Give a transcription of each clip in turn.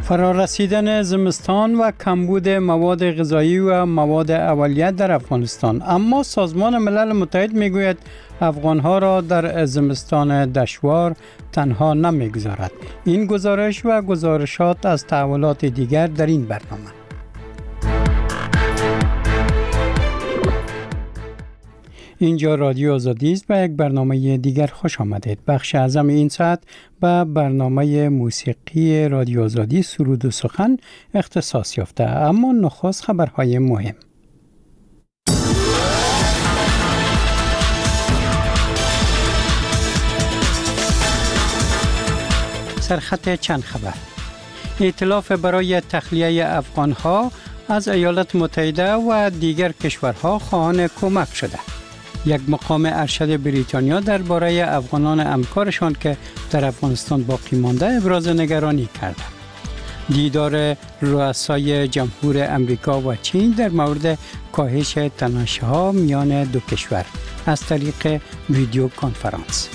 فرارسیدن زمستان و کمبود مواد غذایی و مواد اولیت در افغانستان، اما سازمان ملل متحد میگوید افغانها را در زمستان دشوار تنها نمیگذارد. این گزارش و گزارشات از تحولات دیگر در این برنامه. اینجا رادیو آزادی است و یک برنامه دیگر خوش آمدید. بخش اعظم این ساعت به برنامه موسیقی رادیو آزادی سرود و سخن اختصاص یافته، اما نخست خبرهای مهم. سرخط چند خبر. ائتلاف برای تخلیه افغانها از ایالات متحده و دیگر کشورها خواهان کمک شده. یک مقام ارشد بریتانیا درباره افغانان همکارشان که در افغانستان باقی مانده ابراز نگرانی کرده. دیدار رؤسای جمهور امریکا و چین در مورد کاهش تنش‌ها میان دو کشور از طریق ویدیو کنفرانس.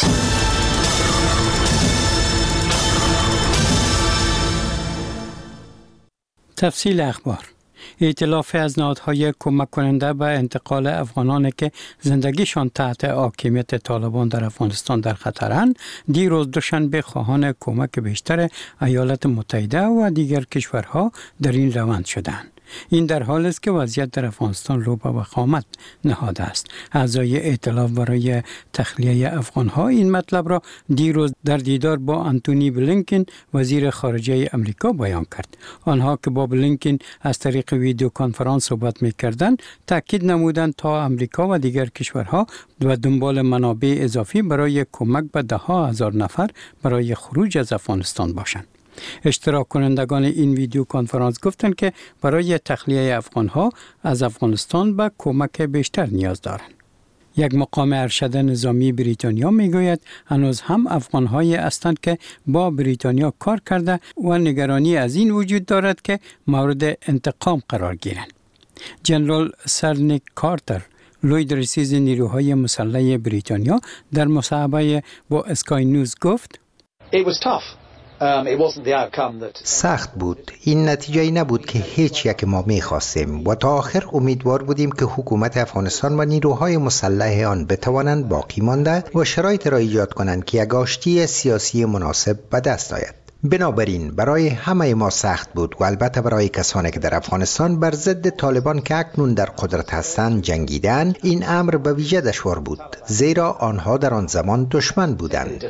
تفصیل اخبار. ائتلاف از نهادهای کمک کننده به انتقال افغانانی که زندگیشان تحت حاکمیت طالبان در افغانستان در خطرند، دیروز دوشنبه خواهان کمک بیشتر ایالات متحده و دیگر کشورها در این روند شدند. این در حالی است که وضعیت در افغانستان رو به وخامت نهاده است. اعضای ائتلاف برای تخلیه افغانها این مطلب را دیروز در دیدار با آنتونی بلینکن وزیر خارجه امریکا بیان کرد. آنها که با بلینکن از طریق ویدیو کنفرانس صحبت می‌کردند، تاکید نمودند تا امریکا و دیگر کشورها و دنبال منابع اضافی برای کمک به ده‌ها هزار نفر برای خروج از افغانستان باشند. اشتراک کنندگان این ویدیو کنفرانس گفتند که برای تخلیه افغانها از افغانستان به کمک بیشتر نیاز دارند. یک مقام ارشد نظامی بریتانیا میگوید هنوز هم افغان‌هایی هستند که با بریتانیا کار کرده و نگرانی از این وجود دارد که مورد انتقام قرار گیرند. جنرال سر نیک کارتر، لوی رئیس نیروهای مسلح بریتانیا، در مصاحبه با اسکای نیوز گفت: سخت بود. این نتیجه نبود که هیچ یک ما می‌خواستیم و تا آخر امیدوار بودیم که حکومت افغانستان و نیروهای مسلح آن بتوانند باقی مانده و شرایط را ایجاد کنند که یک آشتی سیاسی مناسب به دست آید. بنابراین برای همه ما سخت بود و البته برای کسانی که در افغانستان بر ضد طالبان که اکنون در قدرت هستند جنگیدند، این امر به ویژه دشوار بود، زیرا آنها در آن زمان دشمن بودند.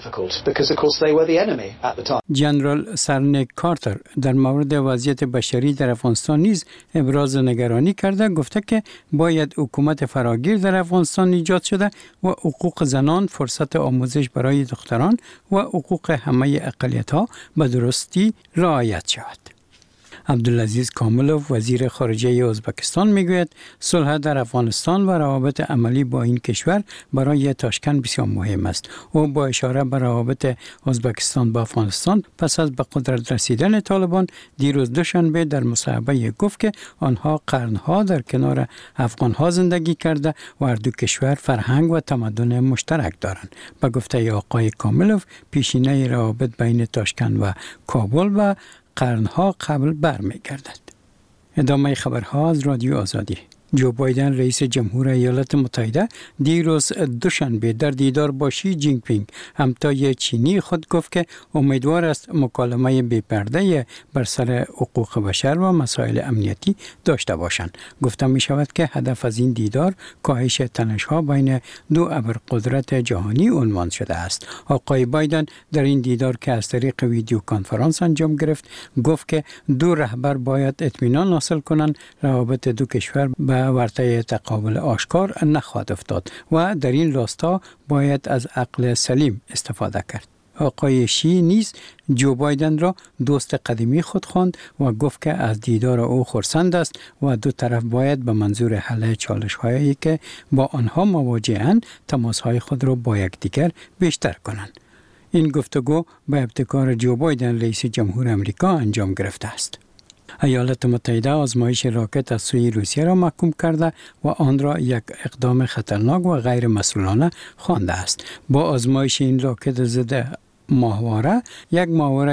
جنرال سر نیک کارتر در مورد وضعیت بشری در افغانستان نیز ابراز نگرانی کرده، گفته که باید حکومت فراگیر در افغانستان ایجاد شده و حقوق زنان، فرصت آموزش برای دختران و حقوق همه اقلیت‌ها به درستی رعایت شود. عبدالعزیز کاملوف، وزیر خارجه ازبکستان، میگوید صلح در افغانستان و روابط عملی با این کشور برای تاشکند بسیار مهم است. او با اشاره به روابط ازبکستان با افغانستان پس از به قدرت رسیدن طالبان دیروز دوشنبه در مصاحبه گفت که آنها قرنها در کنار افغانها زندگی کرده و هر دو کشور فرهنگ و تمدن مشترک دارند. به گفته آقای کاملوف، پیشینه روابط بین تاشکند و کابل و قرنها قبل برمیگردد. ادامه خبرها از رادیو آزادی. جو بایدن رئیس جمهور ایالات متحده دیروز دوشنبه در دیدار با شی جین پینگ همتای چینی خود گفت که امیدوار است مکالمه بی‌پرده بر سر حقوق بشر و مسائل امنیتی داشته باشند. گفته می شود که هدف از این دیدار کاهش تنش‌ها بین دو ابرقدرت جهانی عنوان شده است. آقای بایدن در این دیدار که از طریق ویدیو کنفرانس انجام گرفت گفت که دو رهبر باید اطمینان حاصل کنند روابط دو کشور به ورطه تقابل آشکار نخواهد افتاد و در این راستا باید از عقل سلیم استفاده کرد. آقای شی نیز جو بایدن را دوست قدیمی خود خواند و گفت که از دیدار او خرسند است و دو طرف باید به منظور حل چالش‌هایی که با آنها مواجه‌اند تماس‌های خود را با یکدیگر بیشتر کنند. این گفتگو به ابتکار جو بایدن رئیس جمهور امریکا انجام گرفته است. ایالات متحده آزمایش راکت از سوی روسیه را محکوم کرده و آن را یک اقدام خطرناک و غیر مسئولانه خوانده است. با آزمایش این راکت ضد ماهواره، یک ماهواره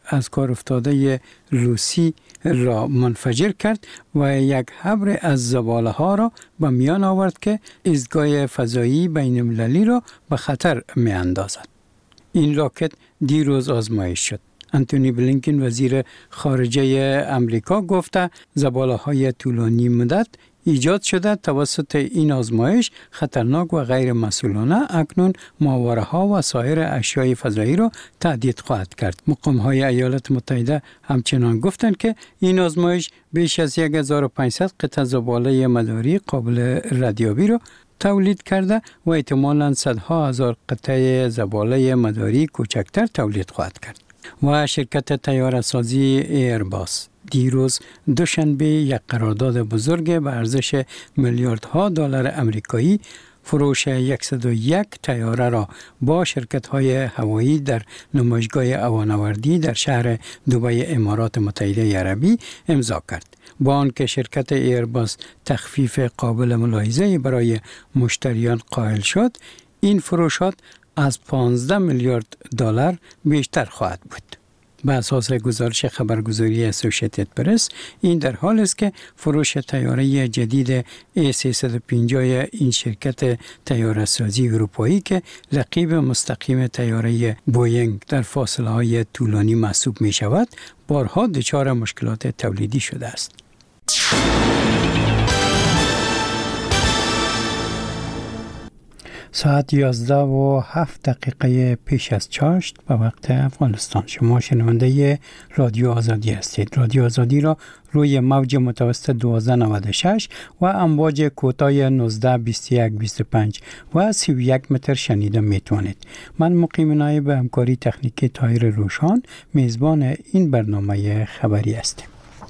از کار افتاده روسی را منفجر کرد و یک حبر از زباله ها را به میان آورد که ایستگاه فضایی بین المللی را به خطر می اندازد. این راکت دیروز آزمایش شد. انتونی بلینکن وزیر خارجه امریکا گفته زباله های طولانی مدت ایجاد شده توسط این آزمایش خطرناک و غیر مسئولانه اکنون ماوره ها و سایر اشیای فضایی را تهدید خواهد کرد. مقام های ایالات متحده همچنان گفتند که این آزمایش بیش از 1500 قطعه زباله مداری قابل ردیابی را تولید کرده و احتمالاً صدها هزار قطعه زباله مداری کوچکتر تولید خواهد کرد. و شرکت طیاره سازی ایرباس دیروز دوشنبه یک قرارداد بزرگ به ارزش میلیاردها دلار آمریکایی فروش 101 طیاره را با شرکت‌های هوایی در نمایشگاه هوانوردی در شهر دبی امارات متحده عربی امضا کرد. با آنکه شرکت ایرباس تخفیف قابل ملاحظه‌ای برای مشتریان قائل شد، این فروشات از 15 میلیارد دلار بیشتر خواهد بود. به اساس گزارش خبرگزاری اسوسییتد پرس، این در حال است که فروش طیاره جدید A350 این شرکت طیاره سازی اروپایی که لقب مستقیم طیاره بوینگ در فاصله های طولانی محسوب می شود، بارها دچار مشکلات تولیدی شده است. ساعت 11:07 پیش از چاشت به وقت افغانستان. شما شنونده رادیو آزادی هستید. رادیو آزادی را روی موج متوسط 1296 و امواج کوتاه 19 21 25 و 31 متر شنیده میتوانید. من مقیم نایب همکاری تکنیکی طاهر روشان میزبان این برنامه خبری هستم.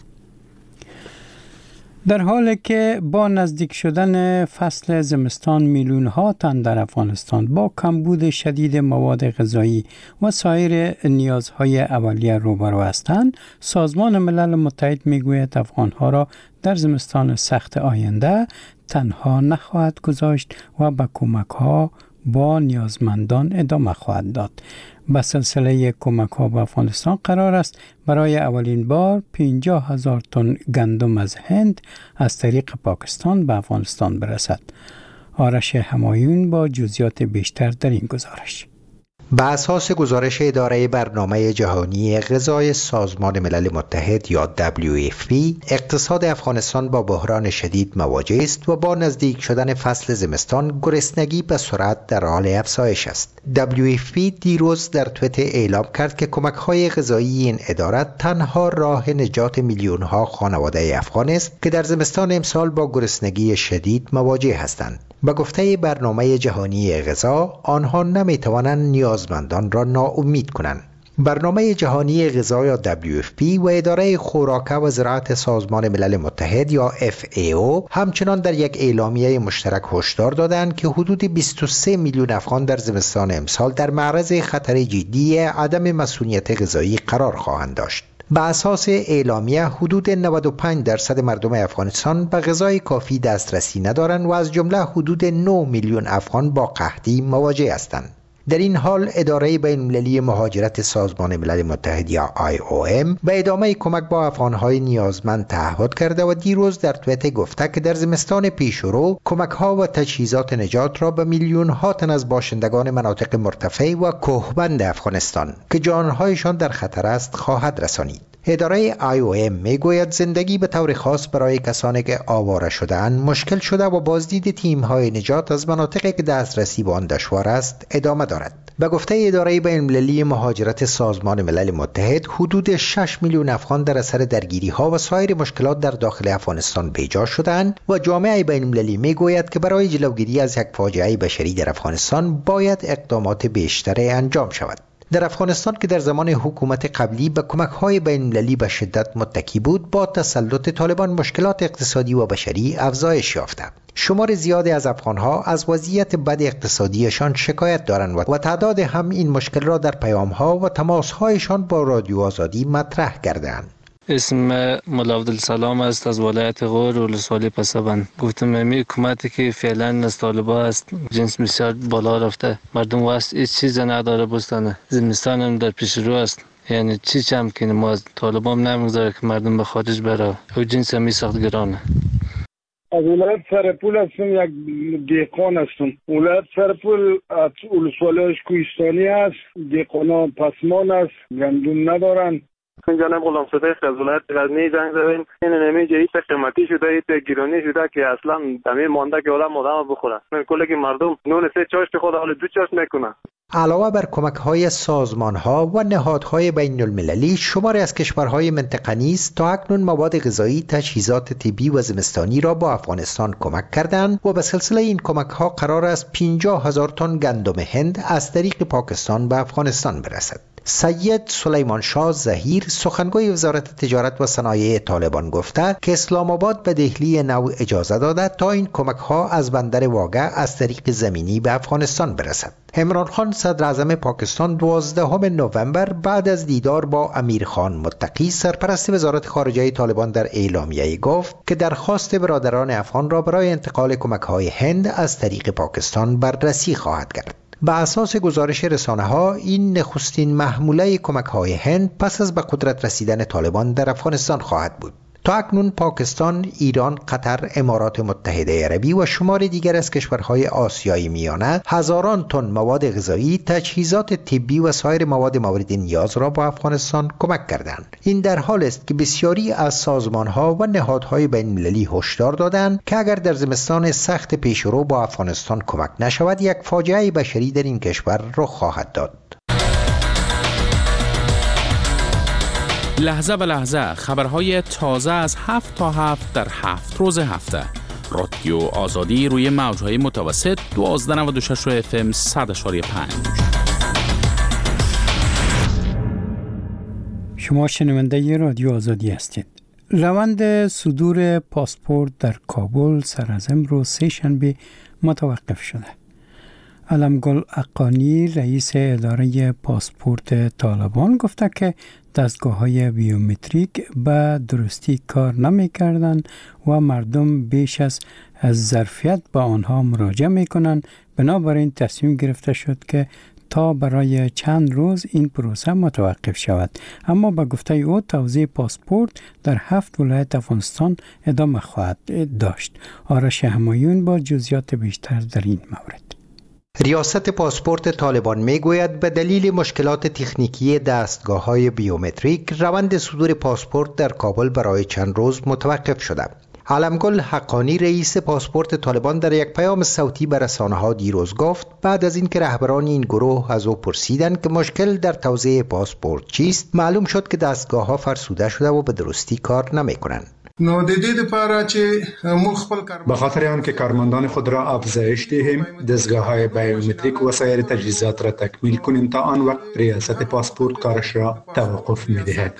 در حالی که با نزدیک شدن فصل زمستان میلیون‌ها تن در افغانستان با کمبود شدید مواد غذایی و سایر نیازهای اولیه روبرو هستند، سازمان ملل متحد میگوید افغانها را در زمستان سخت آینده تنها نخواهد گذاشت و به کمک‌ها با نیازمندان ادامه خواهد داد. به سلسله کمک‌ها به افغانستان قرار است برای اولین بار 50,000 تن گندم از هند از طریق پاکستان به افغانستان برسد. آرش همایون با جزئیات بیشتر در این گزارش. به اساس گزارش اداره برنامه جهانی غذای سازمان ملل متحد یا WFP، اقتصاد افغانستان با بحران شدید مواجه است و با نزدیک شدن فصل زمستان گرسنگی به سرعت در حال افزایش است. WFP دیروز در توییتر اعلام کرد که کمک‌های غذایی این اداره تنها راه نجات میلیون‌ها خانواده افغان است که در زمستان امسال با گرسنگی شدید مواجه هستند. به گفته برنامه جهانی غذا، آنها نمی‌توانند نیازمندان را ناامید کنند. برنامه جهانی غذا یا WFP و اداره خوراک و زراعت سازمان ملل متحد یا FAO همچنان در یک اعلامیه مشترک هشدار دادند که حدود 23 میلیون افغان در زمستان امسال در معرض خطر جدی عدم مسئولیت غذایی قرار خواهند داشت. به اساس اعلامیه حدود 95% مردم افغانستان به غذای کافی دسترسی ندارند و از جمله حدود 9 میلیون افغان با قحطی مواجه هستند. در این حال اداره بین‌المللی مهاجرت سازمان ملل متحد یا IOM به ادامه کمک با افغان‌های نیازمند تعهد کرده و دیروز در توییتر گفته که در زمستان پیشرو کمک‌ها و تجهیزات نجات را به میلیون‌ها تن از باشندگان مناطق مرتفع و کوهبند افغانستان که جان‌هایشان در خطر است خواهد رسانید. اداره IOM میگوید زندگی به طور خاص برای کسانی که آواره شده‌اند مشکل شده و بازدید تیم‌های نجات از مناطقی که دسترسی به آن دشوار است ادامه دارد. به گفته اداره بین‌المللی مهاجرت سازمان ملل متحد، حدود 6 میلیون افغان در اثر درگیری‌ها و سایر مشکلات در داخل افغانستان بیجا شده‌اند و جامعه بین‌المللی میگوید که برای جلوگیری از یک فاجعه بشری در افغانستان باید اقدامات بیشتری انجام شود. در افغانستان که در زمان حکومت قبلی به کمک‌های بین‌المللی به شدت متکی بود، با تسلط طالبان مشکلات اقتصادی و بشری افزایش یافته. شمار زیادی از افغان‌ها از وضعیت بد اقتصادیشان شکایت دارند و تعداد هم این مشکل را در پیام‌ها و تماس‌هایشان با رادیو آزادی مطرح کردند. اسم ملا عبدالسلام است از ولایت غور و ولسوالی پسابند. گفتم امی حکومتی که فعلا از طالبان است جنس بسیار بالا رفته، مردم واسه هیچ چیز نداره. بستانه زمستان هم در پیش رو است، یعنی چی چم که ما از طالبان نمیگذاره که مردم به خارج بره او جنس می سخت گرانه. از ولایت سرپول هستم، یک دیقان هستم. ولایت سرپول از ولسوالیش کوهستانی است، دیقانا پسمان است، گندم ندارن. جناب غلام صدیق از ولایت غزنی زنگ زدیم. این نمیجه ایت قیمتی شده، ایت گرانی شده که اصلا تمام مانده که آدم بخوره. من کلی که مردم نون سه چاشت خود حال دو چاشت میکنه. علاوه بر کمک‌های سازمان‌ها و نهادهای بین‌المللی، شماری از کشورهای منطقه نیز تا اکنون مواد غذایی، تجهیزات طبی و زمستانی را با افغانستان کمک کردند و به سلسله این کمک‌ها قرار است 50,000 تن گندم هند از طریق پاکستان به افغانستان برسد. سید سلیمان شاه ظهیر، سخنگوی وزارت تجارت و صنایع طالبان، گفته که اسلام آباد به دهلی نو اجازه داده تا این کمک‌ها از بندر واقع از طریق زمینی به افغانستان برسد. عمران خان صدر اعظم پاکستان 12 نوامبر بعد از دیدار با امیر خان متقی سرپرست وزارت خارجه طالبان در اعلامیه گفت که درخواست برادران افغان را برای انتقال کمک‌های هند از طریق پاکستان بررسی خواهد کرد. به اساس گزارش رسانه‌ها، این نخستین محموله کمک‌های هند پس از به قدرت رسیدن طالبان در افغانستان خواهد بود. تا اکنون پاکستان، ایران، قطر، امارات متحده عربی و شمار دیگر از کشورهای آسیای میانه هزاران تن مواد غذایی، تجهیزات طبی و سایر مواد مورد نیاز را با افغانستان کمک کردند. این در حال است که بسیاری از سازمانها و نهادهای بین‌المللی هشدار دادند که اگر در زمستان سخت پیشرو با افغانستان کمک نشود، یک فاجعه بشری در این کشور رخ خواهد داد. لحظه به لحظه خبرهای تازه از 7 تا 7 در 7 روز هفته. رادیو آزادی روی موجهای متوسط 1296 FM 100.5. شما شنونده رادیو آزادی هستید. روند صدور پاسپورت در کابل سر از امروز سه‌شنبه متوقف شده. علمگل اقانی، رئیس اداره پاسپورت طالبان، گفته که دستگاه‌های بیومتریک به درستی کار نمی‌کردند و مردم بیش از ظرفیت به آنها مراجعه می‌کنند. بنابراین تصمیم گرفته شد که تا برای چند روز این پروسه متوقف شود. اما به گفته او توزیع پاسپورت در 7 ولایت افغانستان ادامه خواهد داشت. آرش همایون با جزئیات بیشتر در این مورد. ریاست پاسپورت طالبان میگوید به دلیل مشکلات تکنیکی دستگاه‌های بیومتریک روند صدور پاسپورت در کابل برای چند روز متوقف شده. علمگل حقانی، رئیس پاسپورت طالبان، در یک پیام صوتی به رسانه‌ها دیروز گفت بعد از اینکه رهبران این گروه از او پرسیدند که مشکل در توزیع پاسپورت چیست، معلوم شد که دستگاه‌ها فرسوده شده و به درستی کار نمی‌کنند. به خاطر آنکه کارمندان خود را افزایش دهیم، دستگاه‌های بیومتریک و سایر تجهیزات را تکمیل کنیم. تا آن وقت ریاست پاسپورت کارش را توقف می‌دهد.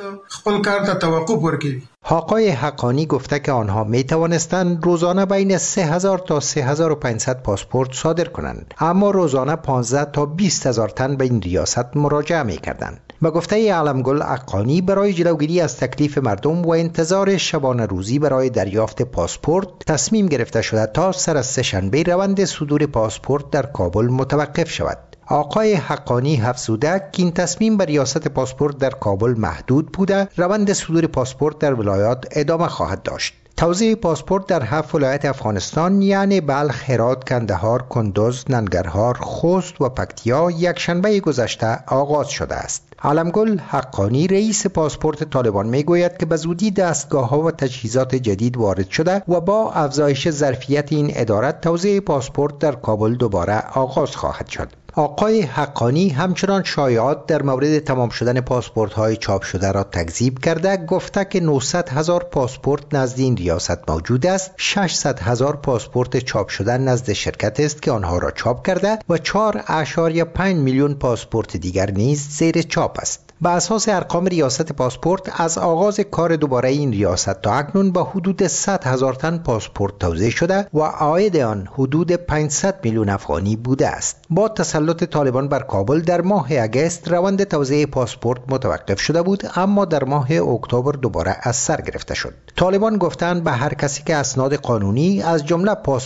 آقای حقانی گفته که آنها می توانستند روزانه بین 3000 تا 3500 پاسپورت صادر کنند، اما روزانه 15 تا 20000 تن به این ریاست مراجعه می کردند. به گفته علمگل اقانی، برای جلوگیری از تکلیف مردم و انتظار شبانه روزی برای دریافت پاسپورت تصمیم گرفته شده تا سر از سه‌شنبه روند صدور پاسپورت در کابل متوقف شود. آقای حقانی افزوده که این تصمیم به ریاست پاسپورت در کابل محدود بوده، روند صدور پاسپورت در ولایات ادامه خواهد داشت. توزیع پاسپورت در 7 ولایت افغانستان یعنی بلخ، هرات، کندهار، کندوز، ننگرهار، خوست و پکتیا یک شنبه گذشته آغاز شده است. علمگل حقانی، رئیس پاسپورت طالبان، میگوید که به زودی دستگاه‌ها و تجهیزات جدید وارد شده و با افزایش ظرفیت این اداره توزیع پاسپورت در کابل دوباره آغاز خواهد شد. آقای حقانی همچنان شایعات در مورد تمام شدن پاسپورت‌های چاپ شده را تکذیب کرده، گفته که 900,000 پاسپورت نزد این ریاست موجود است، 600,000 پاسپورت چاپ شده نزد شرکت است که آنها را چاپ کرده و 4.5 میلیون پاسپورت دیگر نیز زیر چاپ است. به اساس ارقام ریاست پاسپورت، از آغاز کار دوباره این ریاست تا اکنون با حدود 100,000 تن پاسپورت توزیع شده و عاید آن حدود 500 میلیون افغانی بوده است. با تسلط طالبان بر کابل در ماه اگست روند توزیع پاسپورت متوقف شده بود، اما در ماه اکتبر دوباره از سر گرفته شد. طالبان گفتند به هر کسی که اسناد قانونی از جمله پاسپورت